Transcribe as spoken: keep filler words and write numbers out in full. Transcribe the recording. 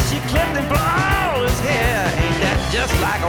she clipped and blew all his hair. Ain't that just like a